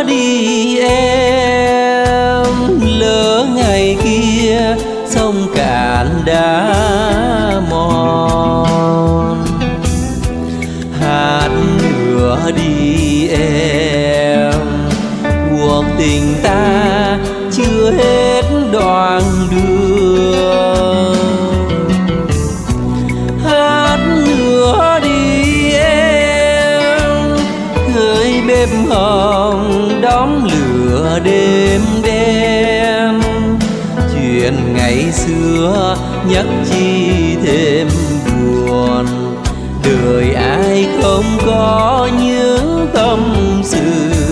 đi em, lỡ ngày kia sông cạn đã mòn. Hát nữa đi em, cuộc tình ta chưa hết đoạn đường. Hát nữa đi em, khơi bếp hồng đóm lửa đêm đen. Chuyện ngày xưa nhắc chi thêm buồn, đời ai không có những tâm sự.